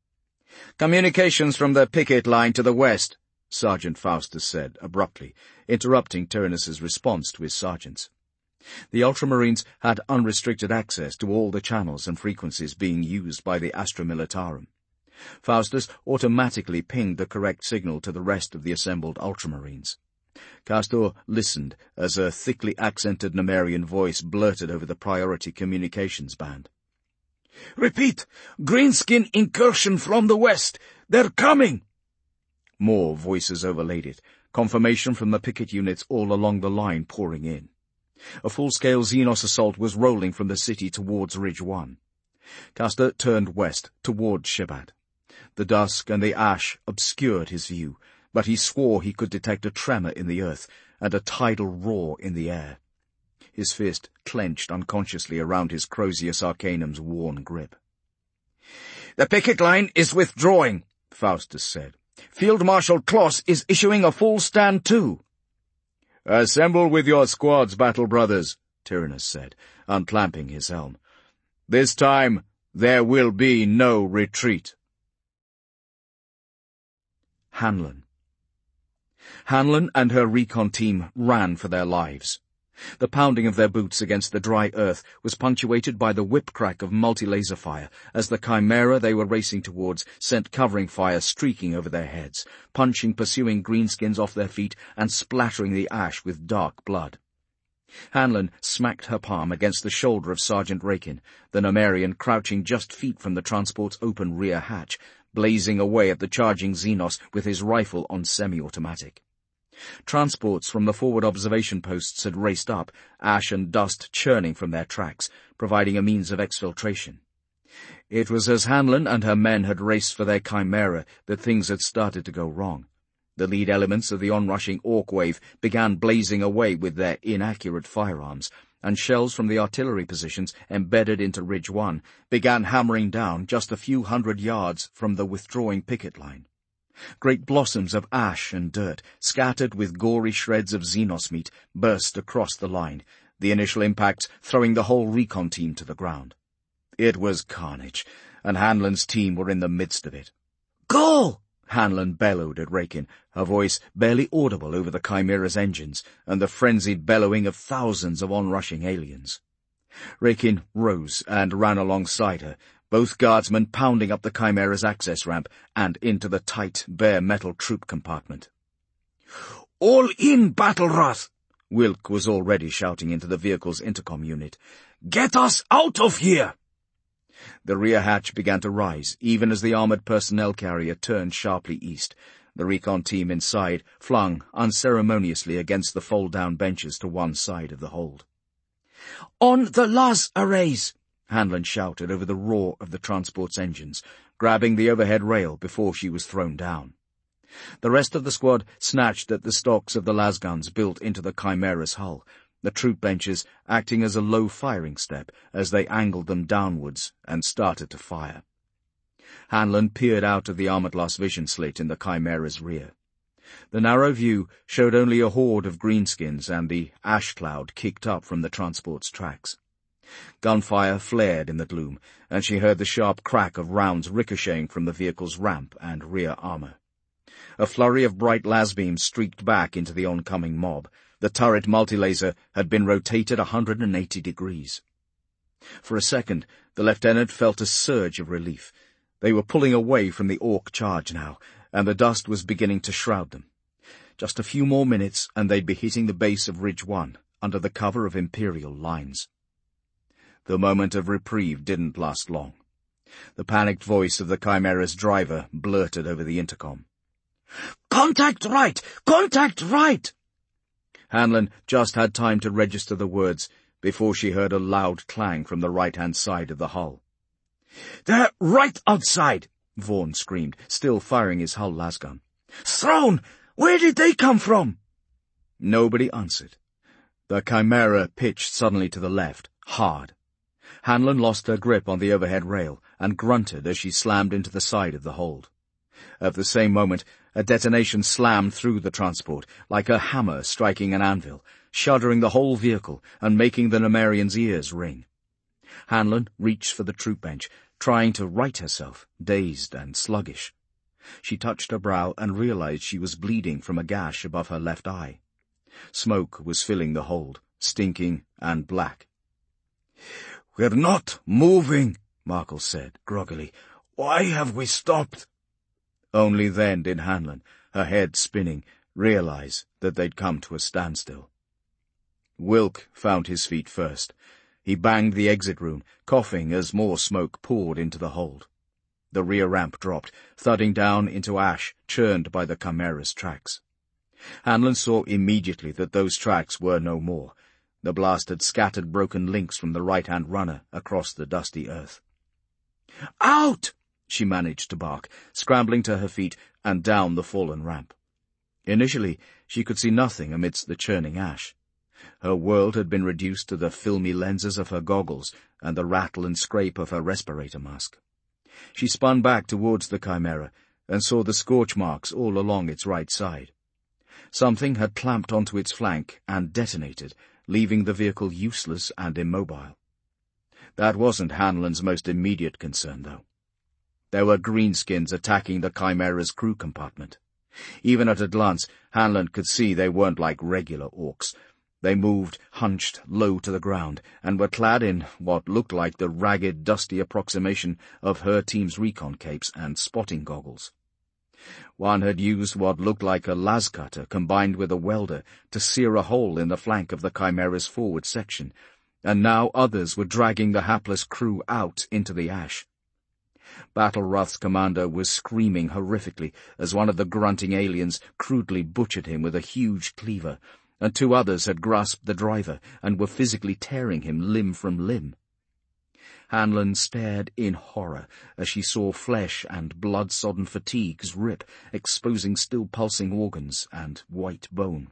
"Communications from the picket line to the west," Sergeant Faustus said abruptly, interrupting Tyrannus's response to his sergeants. The Ultramarines had unrestricted access to all the channels and frequencies being used by the Astra Militarum. Faustus automatically pinged the correct signal to the rest of the assembled Ultramarines. Castor listened as a thickly accented Numerian voice blurted over the priority communications band. "Repeat! Greenskin incursion from the west! They're coming!" More voices overlaid it, confirmation from the picket units all along the line pouring in. A full-scale Xenos assault was rolling from the city towards Ridge 1. Castor turned west, towards Shebat. The dusk and the ash obscured his view, but he swore he could detect a tremor in the earth and a tidal roar in the air. His fist clenched unconsciously around his Crozius Arcanum's worn grip. "The picket line is withdrawing," Faustus said. "Field Marshal Kloss is issuing a full stand too." "Assemble with your squads, battle brothers," Tyrannus said, unclamping his helm. "This time there will be no retreat." Hanlon. Hanlon and her recon team ran for their lives. The pounding of their boots against the dry earth was punctuated by the whip-crack of multi-laser fire as the chimera they were racing towards sent covering fire streaking over their heads, punching pursuing greenskins off their feet and splattering the ash with dark blood. Hanlon smacked her palm against the shoulder of Sergeant Rakin, the Numerian crouching just feet from the transport's open rear hatch, blazing away at the charging Xenos with his rifle on semi-automatic. Transports from the forward observation posts had raced up, ash and dust churning from their tracks, providing a means of exfiltration. It was as Hanlon and her men had raced for their chimera that things had started to go wrong. The lead elements of the onrushing Orc wave began blazing away with their inaccurate firearms, and shells from the artillery positions embedded into Ridge 1 began hammering down just a few hundred yards from the withdrawing picket line. Great blossoms of ash and dirt, scattered with gory shreds of Xenos meat, burst across the line, the initial impacts throwing the whole recon team to the ground. It was carnage, and Hanlon's team were in the midst of it. "Go!" Hanlon bellowed at Rakin, her voice barely audible over the Chimera's engines and the frenzied bellowing of thousands of onrushing aliens. Rakin rose and ran alongside her, both guardsmen pounding up the Chimera's access ramp and into the tight, bare metal troop compartment. "All in, Battle Wrath!" Wilk was already shouting into the vehicle's intercom unit. "Get us out of here!" The rear hatch began to rise, even as the armored personnel carrier turned sharply east, the recon team inside flung unceremoniously against the fold-down benches to one side of the hold. "On the Laz arrays!" Hanlon shouted over the roar of the transport's engines, grabbing the overhead rail before she was thrown down. The rest of the squad snatched at the stocks of the lasguns built into the Chimera's hull, the troop benches acting as a low firing step as they angled them downwards and started to fire. Hanlon peered out of the armored glass vision slit in the Chimera's rear. The narrow view showed only a horde of greenskins and the ash cloud kicked up from the transport's tracks. Gunfire flared in the gloom, and she heard the sharp crack of rounds ricocheting from the vehicle's ramp and rear armor. A flurry of bright lasbeams streaked back into the oncoming mob. The turret multilaser had been rotated 180 degrees. For a second, the lieutenant felt a surge of relief. They were pulling away from the Orc charge now, and the dust was beginning to shroud them. Just a few more minutes, and they'd be hitting the base of Ridge 1, under the cover of Imperial lines. The moment of reprieve didn't last long. The panicked voice of the Chimera's driver blurted over the intercom. "Contact right! Contact right!" Hanlon just had time to register the words before she heard a loud clang from the right-hand side of the hull. "They're right outside!" Vaughan screamed, still firing his hull lasgun. "Throne! Where did they come from?" Nobody answered. The Chimera pitched suddenly to the left, hard. Hanlon lost her grip on the overhead rail and grunted as she slammed into the side of the hold. At the same moment, a detonation slammed through the transport, like a hammer striking an anvil, shuddering the whole vehicle and making the Numerian's ears ring. Hanlon reached for the troop bench, trying to right herself, dazed and sluggish. She touched her brow and realized she was bleeding from a gash above her left eye. Smoke was filling the hold, stinking and black. "We're not moving," Markle said, groggily. "Why have we stopped?" Only then did Hanlon, her head spinning, realize that they'd come to a standstill. Wilk found his feet first. He banged the exit room, coughing as more smoke poured into the hold. The rear ramp dropped, thudding down into ash churned by the Chimera's tracks. Hanlon saw immediately that those tracks were no more. The blast had scattered broken links from the right-hand runner across the dusty earth. "Out!" she managed to bark, scrambling to her feet and down the fallen ramp. Initially, she could see nothing amidst the churning ash. Her world had been reduced to the filmy lenses of her goggles and the rattle and scrape of her respirator mask. She spun back towards the Chimera and saw the scorch marks all along its right side. Something had clamped onto its flank and detonated, leaving the vehicle useless and immobile. That wasn't Hanlon's most immediate concern, though. There were greenskins attacking the Chimera's crew compartment. Even at a glance, Hanlon could see they weren't like regular orcs. They moved, hunched low to the ground, and were clad in what looked like the ragged, dusty approximation of her team's recon capes and spotting goggles. One had used what looked like a lascutter combined with a welder to sear a hole in the flank of the Chimera's forward section, and now others were dragging the hapless crew out into the ash. Battlewrath's commander was screaming horrifically as one of the grunting aliens crudely butchered him with a huge cleaver, and two others had grasped the driver and were physically tearing him limb from limb. Hanlon stared in horror as she saw flesh and blood-sodden fatigues rip, exposing still-pulsing organs and white bone.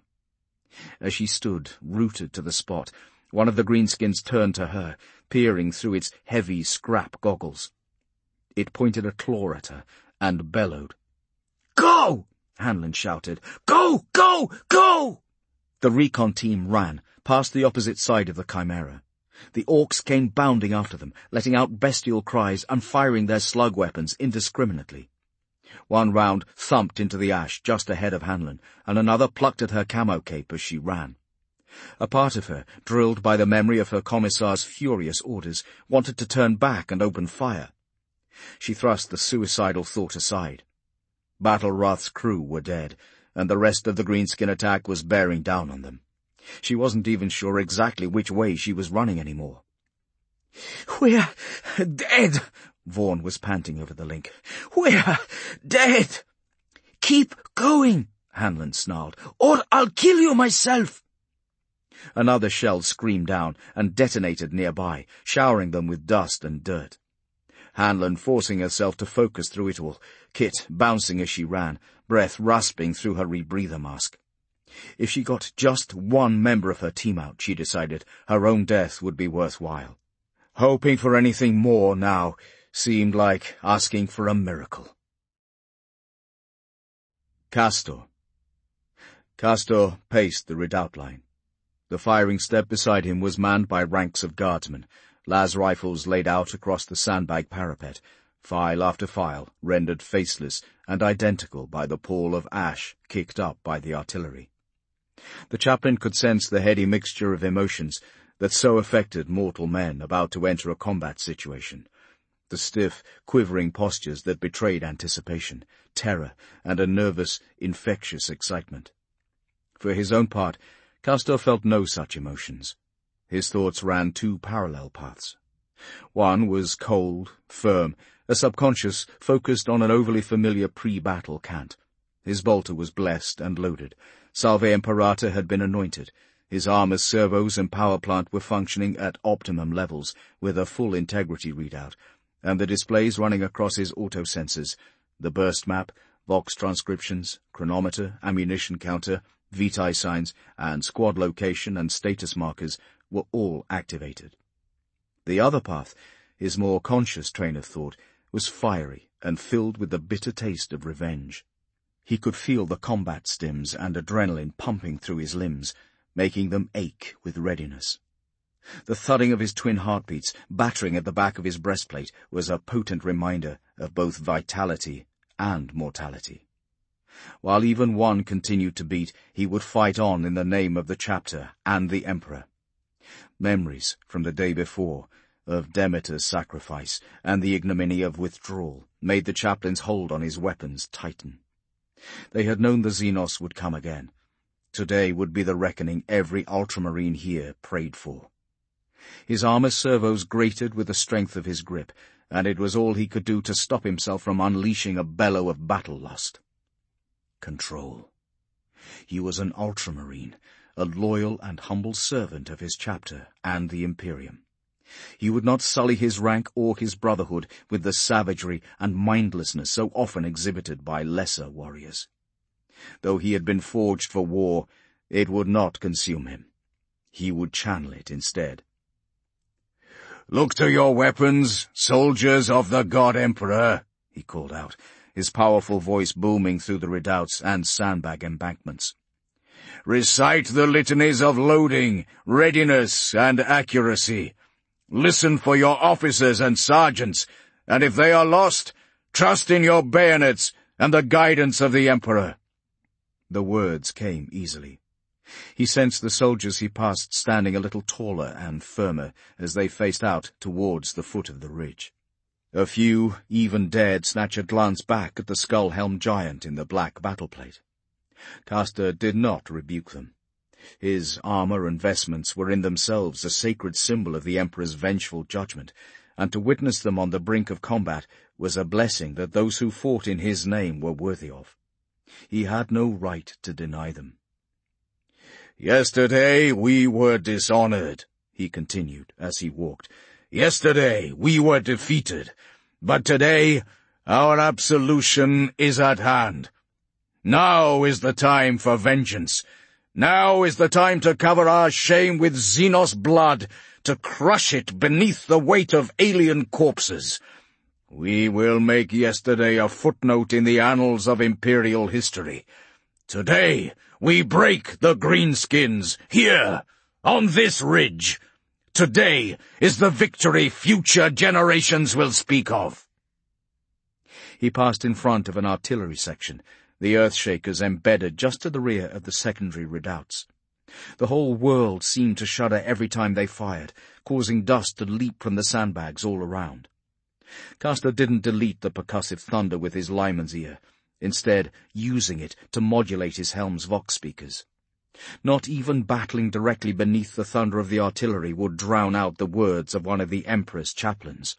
As she stood, rooted to the spot, one of the greenskins turned to her, peering through its heavy scrap goggles. It pointed a claw at her and bellowed. "Go!" Hanlon shouted. "Go! Go! Go!" The recon team ran, past the opposite side of the Chimera. The orcs came bounding after them, letting out bestial cries and firing their slug weapons indiscriminately. One round thumped into the ash just ahead of Hanlon, and another plucked at her camo cape as she ran. A part of her, drilled by the memory of her commissar's furious orders, wanted to turn back and open fire. She thrust the suicidal thought aside. Battlewrath's crew were dead, and the rest of the greenskin attack was bearing down on them. She wasn't even sure exactly which way she was running anymore. "We're dead," Vaughan was panting over the link. "We're dead." "Keep going," Hanlon snarled, "or I'll kill you myself." Another shell screamed down and detonated nearby, showering them with dust and dirt. Hanlon forcing herself to focus through it all, Kit bouncing as she ran, breath rasping through her rebreather mask. If she got just one member of her team out, she decided, her own death would be worthwhile. Hoping for anything more now seemed like asking for a miracle. Castor. Castor paced the redoubt line. The firing step beside him was manned by ranks of guardsmen, las rifles laid out across the sandbag parapet, file after file rendered faceless and identical by the pall of ash kicked up by the artillery. The chaplain could sense the heady mixture of emotions that so affected mortal men about to enter a combat situation, the stiff, quivering postures that betrayed anticipation, terror, and a nervous, infectious excitement. For his own part, Castor felt no such emotions. His thoughts ran two parallel paths. One was cold, firm, a subconscious focused on an overly familiar pre-battle cant. His bolter was blessed and loaded. Salve Imperator had been anointed. His armor's servos and power plant were functioning at optimum levels, with a full integrity readout, and the displays running across his auto-sensors, the burst map, Vox transcriptions, chronometer, ammunition counter, vitae signs, and squad location and status markers were all activated. The other path, his more conscious train of thought, was fiery and filled with the bitter taste of revenge. He could feel the combat stims and adrenaline pumping through his limbs, making them ache with readiness. The thudding of his twin heartbeats, battering at the back of his breastplate, was a potent reminder of both vitality and mortality. While even one continued to beat, he would fight on in the name of the chapter and the Emperor. Memories from the day before, of Demeter's sacrifice and the ignominy of withdrawal, made the chaplain's hold on his weapons tighten. They had known the Xenos would come again. Today would be the reckoning every ultramarine here prayed for. His armor's servos grated with the strength of his grip, and it was all he could do to stop himself from unleashing a bellow of battle-lust. Control. He was an ultramarine, a loyal and humble servant of his chapter and the Imperium. He would not sully his rank or his brotherhood with the savagery and mindlessness so often exhibited by lesser warriors. Though he had been forged for war, it would not consume him. He would channel it instead. "Look to your weapons, soldiers of the God Emperor," he called out, his powerful voice booming through the redoubts and sandbag embankments. "Recite the litanies of loading, readiness, and accuracy. Listen for your officers and sergeants, and if they are lost, trust in your bayonets and the guidance of the Emperor." The words came easily. He sensed the soldiers he passed standing a little taller and firmer as they faced out towards the foot of the ridge. A few even dared snatch a glance back at the skull-helmed giant in the black battleplate. Castor did not rebuke them. His armor and vestments were in themselves a sacred symbol of the Emperor's vengeful judgment, and to witness them on the brink of combat was a blessing that those who fought in his name were worthy of. He had no right to deny them. "Yesterday we were dishonored," he continued as he walked. "Yesterday we were defeated, but today our absolution is at hand. Now is the time for vengeance. Now is the time to cover our shame with Xenos blood, to crush it beneath the weight of alien corpses. We will make yesterday a footnote in the annals of Imperial history. Today we break the greenskins, here, on this ridge. Today is the victory future generations will speak of." He passed in front of an artillery section, the earthshakers embedded just to the rear of the secondary redoubts. The whole world seemed to shudder every time they fired, causing dust to leap from the sandbags all around. Castor didn't delete the percussive thunder with his lineman's ear, instead using it to modulate his helm's vox speakers. Not even battling directly beneath the thunder of the artillery would drown out the words of one of the Emperor's chaplains.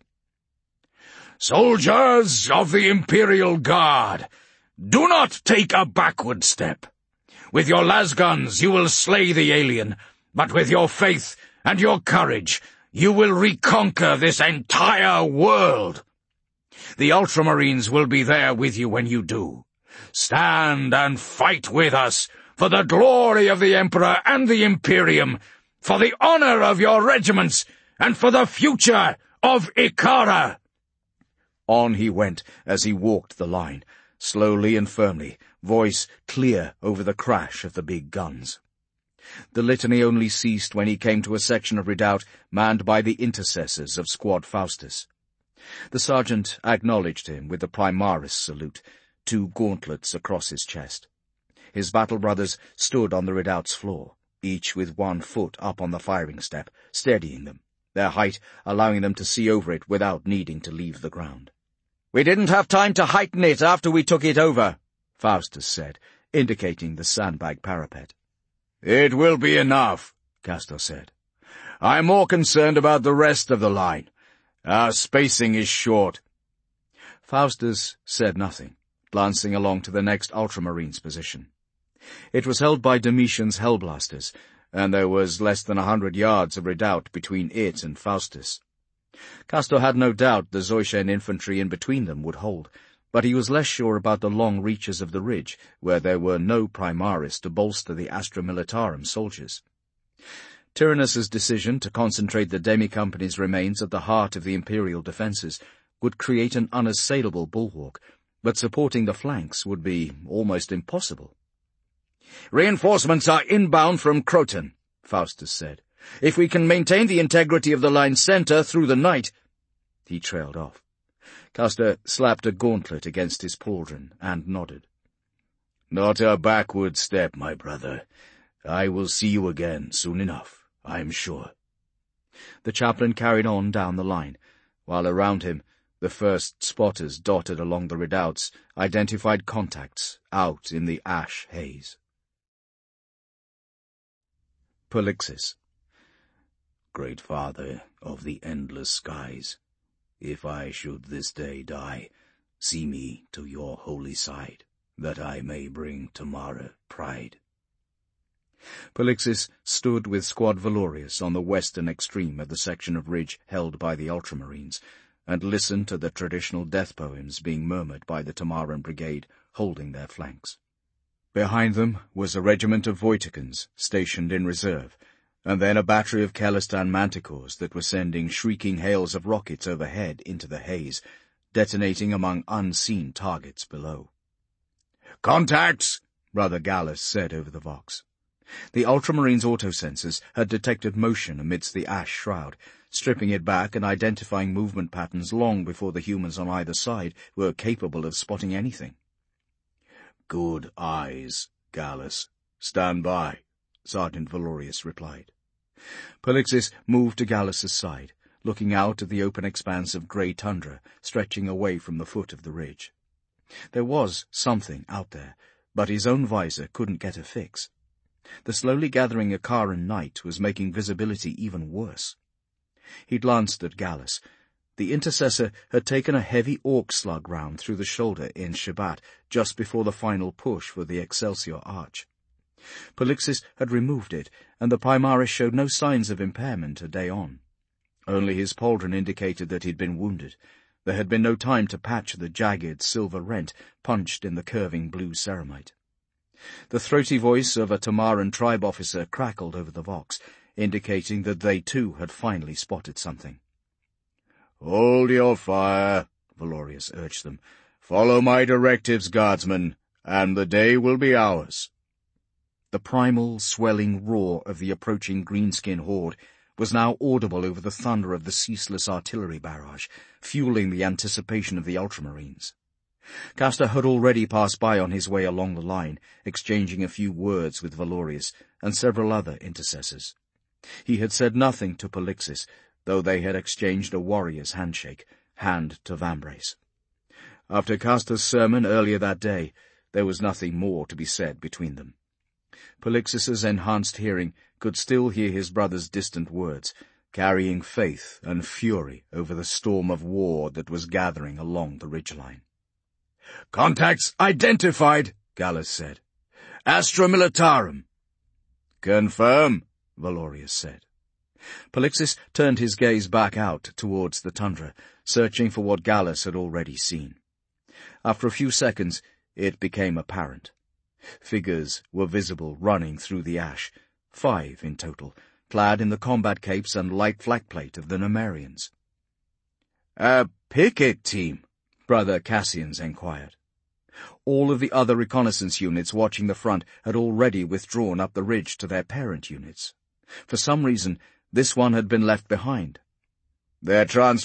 "Soldiers of the Imperial Guard, do not take a backward step. With your lasguns you will slay the alien, but with your faith and your courage you will reconquer this entire world. The Ultramarines will be there with you when you do. Stand and fight with us, for the glory of the Emperor and the Imperium, for the honor of your regiments, and for the future of Ikara." On he went as he walked the line, slowly and firmly, voice clear over the crash of the big guns. The litany only ceased when he came to a section of redoubt manned by the intercessors of Squad Faustus. The sergeant acknowledged him with the Primaris salute, 2 gauntlets across his chest. His battle brothers stood on the redoubt's floor, each with 1 foot up on the firing step, steadying them, their height allowing them to see over it without needing to leave the ground. "We didn't have time to heighten it after we took it over," Faustus said, indicating the sandbag parapet. "It will be enough," Castor said. "I'm more concerned about the rest of the line. Our spacing is short." Faustus said nothing, glancing along to the next Ultramarines' position. It was held by Domitian's Hellblasters, and there was less than 100 yards of redoubt between it and Faustus. Castor had no doubt the Zoysian infantry in between them would hold, but he was less sure about the long reaches of the ridge, where there were no Primaris to bolster the Astra Militarum soldiers. Tyrannus's decision to concentrate the Demi-Company's remains at the heart of the Imperial defences would create an unassailable bulwark, but supporting the flanks would be almost impossible. "Reinforcements are inbound from Croton," Faustus said. "If we can maintain the integrity of the line's centre through the night—" He trailed off. Castor slapped a gauntlet against his pauldron and nodded. "Not a backward step, my brother. I will see you again soon enough, I am sure." The chaplain carried on down the line, while around him the first spotters dotted along the redoubts identified contacts out in the ash haze. Polixis. "Great Father of the endless skies, if I should this day die, see me to your holy side, that I may bring Tamara pride." Polixis stood with Squad Valorius on the western extreme of the section of ridge held by the Ultramarines, and listened to the traditional death poems being murmured by the Tamaran Brigade holding their flanks. Behind them was a regiment of Voiticans stationed in reserve, and then a battery of Kellistan Manticores that were sending shrieking hails of rockets overhead into the haze, detonating among unseen targets below. "Contacts!" Brother Gallus said over the Vox. The Ultramarines' autosensors had detected motion amidst the ash shroud, stripping it back and identifying movement patterns long before the humans on either side were capable of spotting anything. "Good eyes, Gallus. Stand by," Sergeant Valorius replied. Polixis moved to Gallus's side, looking out at the open expanse of grey tundra stretching away from the foot of the ridge. There was something out there, but his own visor couldn't get a fix. The slowly gathering Akaran night was making visibility even worse. He glanced at Gallus. The intercessor had taken a heavy orc slug round through the shoulder in Shabbat just before the final push for the Excelsior Arch. Polixis had removed it, and the Primaris showed no signs of impairment a day on. Only his pauldron indicated that he'd been wounded. There had been no time to patch the jagged silver rent punched in the curving blue ceramite. The throaty voice of a Tamaran tribe officer crackled over the Vox, indicating that they too had finally spotted something. "Hold your fire," Valorius urged them. "Follow my directives, guardsmen, and the day will be ours." The primal, swelling roar of the approaching greenskin horde was now audible over the thunder of the ceaseless artillery barrage, fueling the anticipation of the Ultramarines. Castor had already passed by on his way along the line, exchanging a few words with Valorius and several other intercessors. He had said nothing to Polixis, though they had exchanged a warrior's handshake, hand to vambrace. After Castor's sermon earlier that day, there was nothing more to be said between them. Polixis's enhanced hearing could still hear his brother's distant words, carrying faith and fury over the storm of war that was gathering along the ridgeline. "Contacts identified," Gallus said. "Astra Militarum." "Confirm," Valorius said. Polixis turned his gaze back out towards the tundra, searching for what Gallus had already seen. After a few seconds, it became apparent. Figures were visible running through the ash, 5 in total, clad in the combat capes and light flak plate of the Numerians. "A picket team?" Brother Cassians enquired. All of the other reconnaissance units watching the front had already withdrawn up the ridge to their parent units. For some reason, this one had been left behind. Their